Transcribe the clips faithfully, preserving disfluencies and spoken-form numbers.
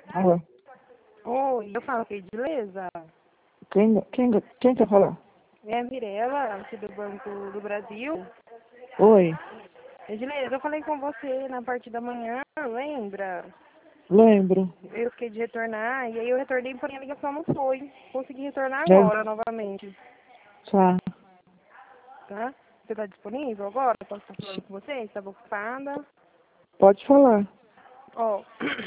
Alô? Oi, eu falo com a Edileza. Quem, quem, quem quer falar? É a Mirella, aqui do Banco do Brasil. Oi, Edileza, eu falei com você na parte da manhã, lembra? lembro. Eu fiquei de retornar, e aí eu retornei, porém a ligação não foi. Consegui retornar É, agora, novamente, tá. tá? Você tá disponível agora? Posso estar falando com você? Estava ocupada? Pode falar. Ó,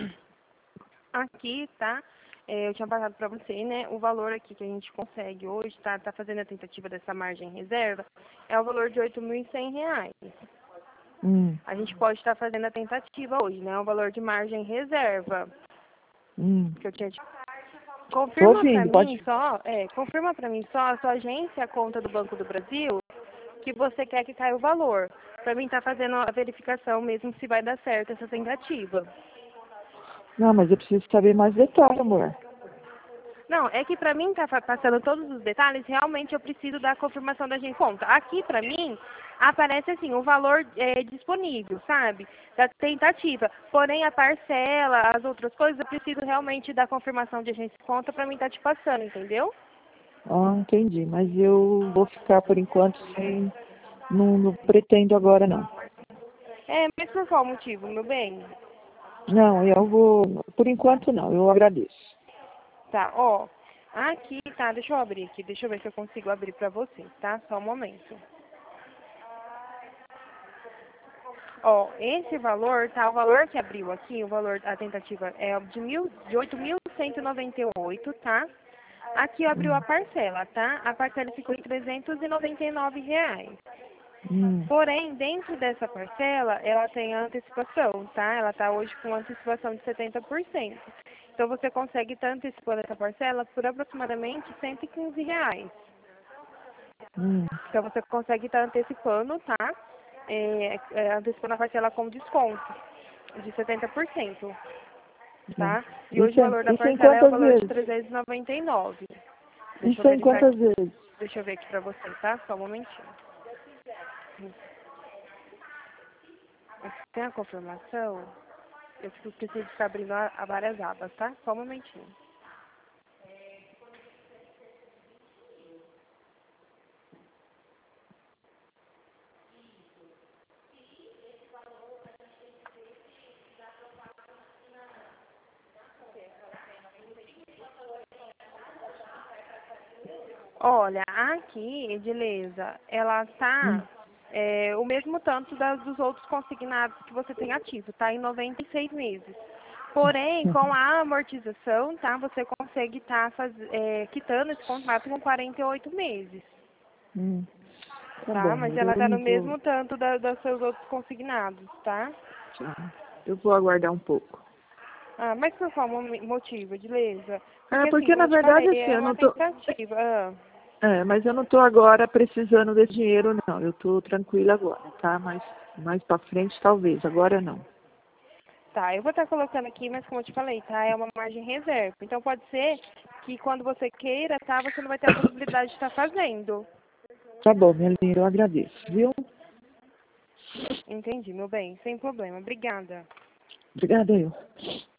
aqui, tá? É, eu tinha passado para você, né? O valor aqui que a gente consegue hoje, tá? Tá fazendo a tentativa dessa margem reserva, é o valor de oito mil e cem reais. Hum, A gente pode estar fazendo a tentativa hoje, né? O valor de margem reserva hum. que eu tinha te... Tô Confirma para ouvindo, mim pode. só, é, confirma para mim só a sua agência, a conta do Banco do Brasil, que você quer que caia o valor. Para mim estar fazendo a verificação mesmo se vai dar certo essa tentativa. Não, mas eu preciso saber mais detalhes, amor. Não, é que para mim tá fa- passando todos os detalhes, realmente eu preciso da confirmação da gente conta. Aqui para mim aparece assim, o valor é, disponível, sabe? Da tentativa. Porém a parcela, as outras coisas, eu preciso realmente da confirmação de agência de conta para mim estar te passando, entendeu? Ah, entendi. Mas eu vou ficar por enquanto sem. Não, não pretendo agora, não. É, mas por qual motivo, meu bem? Não, eu vou. Por enquanto, não. Eu agradeço. Tá, ó. Aqui, tá, deixa eu abrir aqui, deixa eu ver se eu consigo abrir pra você, tá? Só um momento. Ó, esse valor, tá? O valor que abriu aqui, o valor da tentativa é de, mil, de oito mil cento e noventa e oito, tá? Aqui abriu a Hum, parcela, tá? A parcela ficou em trezentos e noventa e nove reais. hum, Porém, dentro dessa parcela, ela tem a antecipação, tá? Ela tá hoje com antecipação de setenta por cento. Então, você consegue estar antecipando essa parcela por aproximadamente cento e quinze reais. hum, Então, você consegue estar antecipando, tá? É, é, antecipando a parcela com desconto de setenta por cento, hum. tá? E hoje Isso, o é, valor da isso é em parcela é o quantas valor de vezes? trezentos e noventa e nove. Deixa eu Isso é em verificar quantas aqui. vezes? Deixa eu ver aqui pra você, tá? Só um momentinho. Tem a confirmação? Eu preciso ficar abrindo a, a várias abas, tá? Só um momentinho. Olha, aqui, Edileza, ela Hum, tá é, o mesmo tanto das, dos outros consignados que você tem ativo, tá? Em noventa e seis meses. Porém, com a amortização, tá? Você consegue estar tá é, quitando esse contrato com quarenta e oito meses, hum. Tá bom, tá? Mas amor. ela Eu tá não no vou. mesmo tanto da, dos seus outros consignados, tá? Tá. Eu vou aguardar um pouco. Ah, mas por qual mo- motivo, Edileza? É, Porque assim, porque como na eu te falei, verdade assim, é eu uma não tô. tentativa. Ah. É, mas eu não tô agora precisando desse dinheiro, não. Eu tô tranquila agora, tá? Mas mais pra frente talvez, agora não. Tá, eu vou estar colocando aqui, mas como eu te falei, tá? É uma margem reserva. Então pode ser que quando você queira, tá? Você não vai ter a possibilidade de estar fazendo. Tá bom, minha linda, eu agradeço, viu? Entendi, meu bem. Sem problema. Obrigada. Obrigada eu.